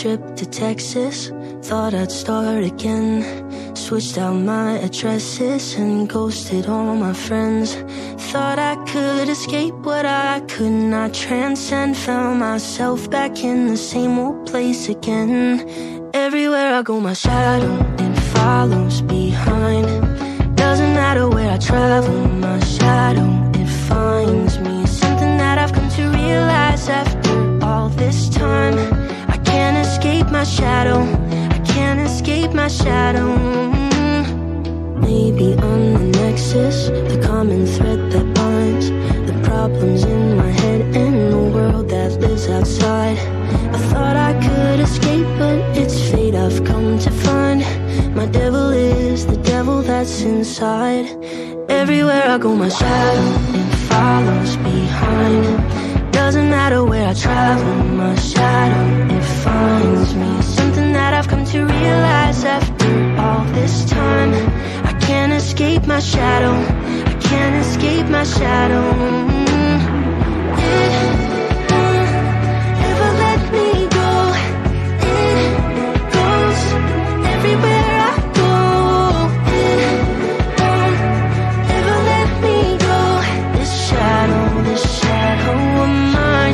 trip to Texas. Thought I'd start again. Switched out my addresses and ghosted all my friends. Thought I could escape what I could not transcend. Found myself back in the same old place again. Everywhere I go my shadow, it follows behind. Doesn't matter where I travel, my shadow, it finds me. Something that I've come to realize after all this time. I can't escape my shadow, I can't escape my shadow. Maybe I'm the nexus, the common thread that binds the problems in my head and the world that lives outside. I thought I could escape, but it's fate I've come to find. My devil is the devil that's inside. Everywhere I go my shadow, it follows behind. Doesn't matter where I travel, my shadow, it finds me. Something that I've come to realize after all this time. I can't escape my shadow, I can't escape my shadow. It won't ever let me go. It goes everywhere I go. It won't ever let me go. This shadow of mine.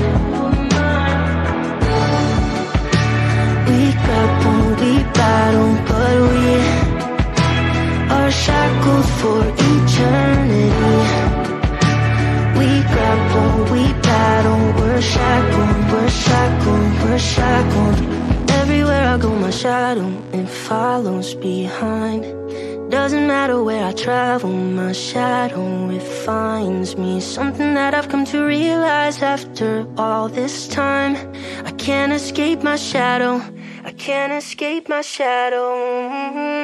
We grapple, we battle, but we are shackled for eternity. We grapple, we battle, we're shackled, we're shackled, we're shackled. Everywhere I go my shadow, it follows behind. Doesn't matter where I travel, my shadow, it finds me. Something that I've come to realize after all this time. I can't escape my shadow, I can't escape my shadow.